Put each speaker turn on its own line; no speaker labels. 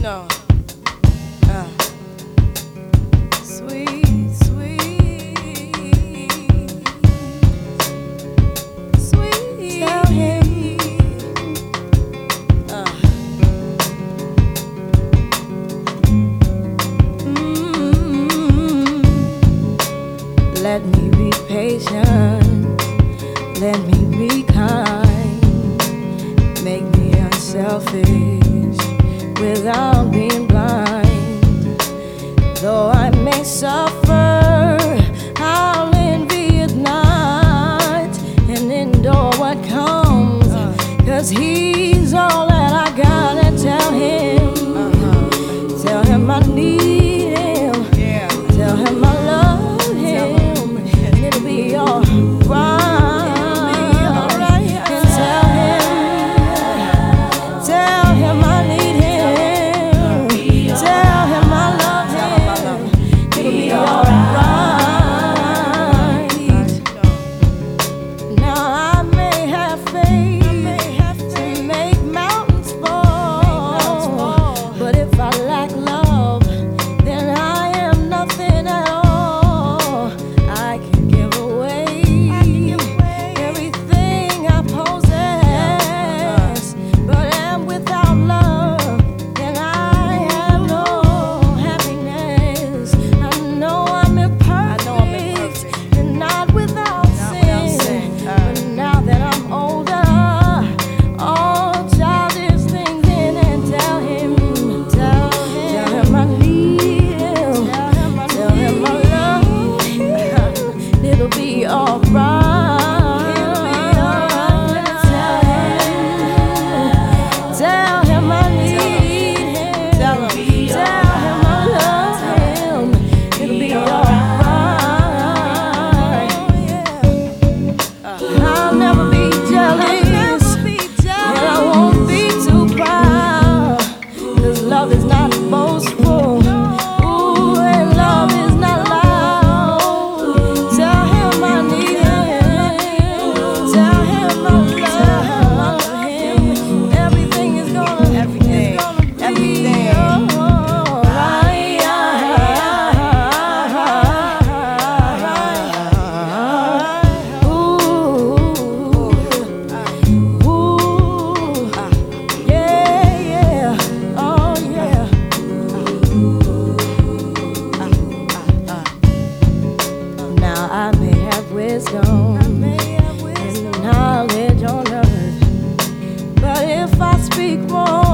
know. Sweet, sweet, sweet. Tell him. Let me be patient. Let me be kind. Make me unselfish without being blind. Though I may suffer, I'll envy it not and endure what comes, 'cause he's all that I got. And tell him I need him. Tell him I love him, and it'll be alright. Love is not boastful. Ooh, and love is not loud. Tell him I need him. Tell him I love him. Everything is gonna be I may have wisdom and knowledge on earth, but if I speak wrong,